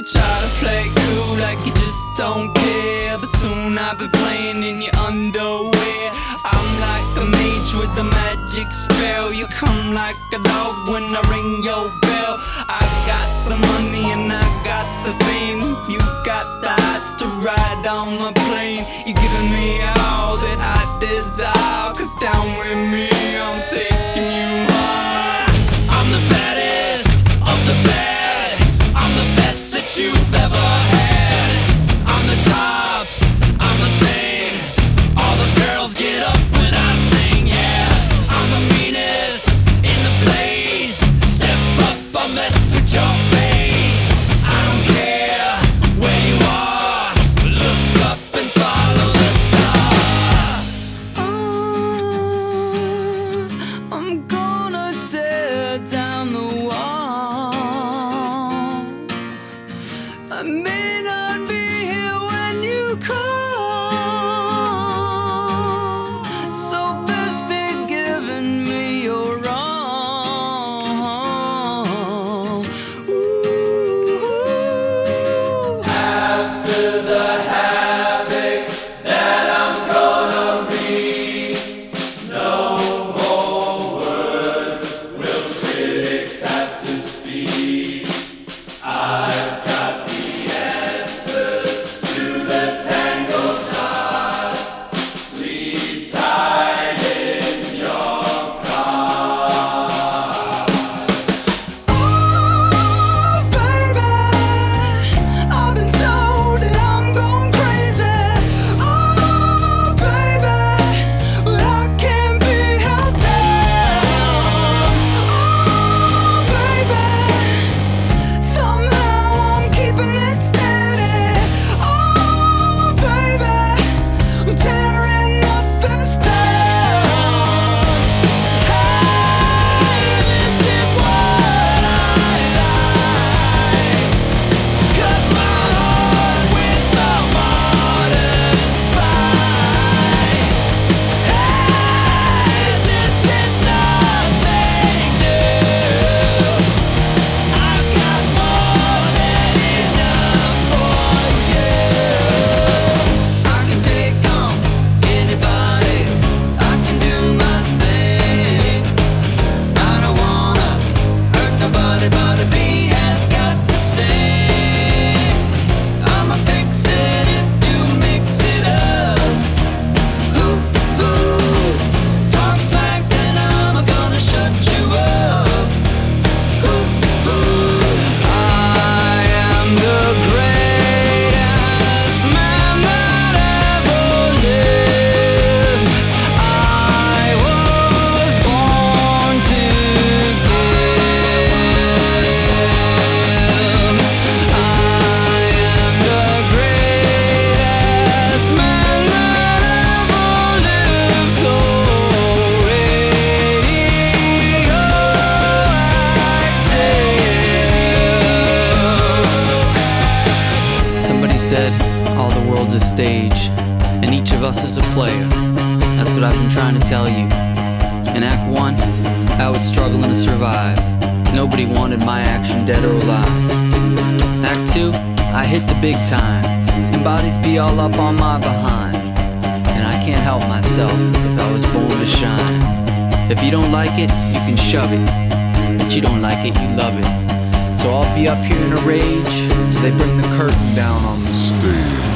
try to play cool like you just don't care, but soon I'll be playing in your underwear. I'm like a mage with a magic spell. You come like a dog when I ring your bell. I got the money and I got the fame. You got the hots to ride on my plane. You're giving me all that I desire, 'cause down with me I'm taking you high. I'm the baddest of the bad. I'm the best that you've ever had. I'm the tops, I'm the thing. All the girls get up when I sing, yeah. I'm the meanest in the place. Step up, I'll mess with your face. I don't care where you are, look up and follow the star. I'm gonna tear down the wall. I may not be here when you call, so best be giving me your all. Ooh. After the havoc that I'm gonna wreak, no more words will critics have to speak. I've got the answers to the tangled knot. Sleep tight in your car. Oh, baby, I've been told that I'm going crazy. Oh, baby, but I can't be held down. Oh, baby, somehow I'm keeping it steady. Oh, baby, I'm tearing up this town. Hey, this is what I like. Cut my heart with a modern spine. Hey, this is nothing new. I've got more than enough for you. I can take on anybody. I can do my thing. I don't wanna hurt nobody, but a bee has got to sting. I'ma fix it if you mix it up. Ooh, ooh. Talk smack, then I'm gonna shut you up. Ooh, ooh. I am the greatest man that ever lived. I was born to give. I am the greatest man that ever lived. Oh, radioactive. Somebody said all the world's a stage, and each of us is a player. That's what I've been trying to tell you. In Act 1, I was struggling to survive. Nobody wanted my action dead or alive. Act 2, I hit the big time, and bodies be all up on my behind. And I can't help myself, 'cause I was born to shine. If you don't like it, you can shove it. But you don't like it, you love it. So I'll be up here in a rage till they bring the curtain down on the stage.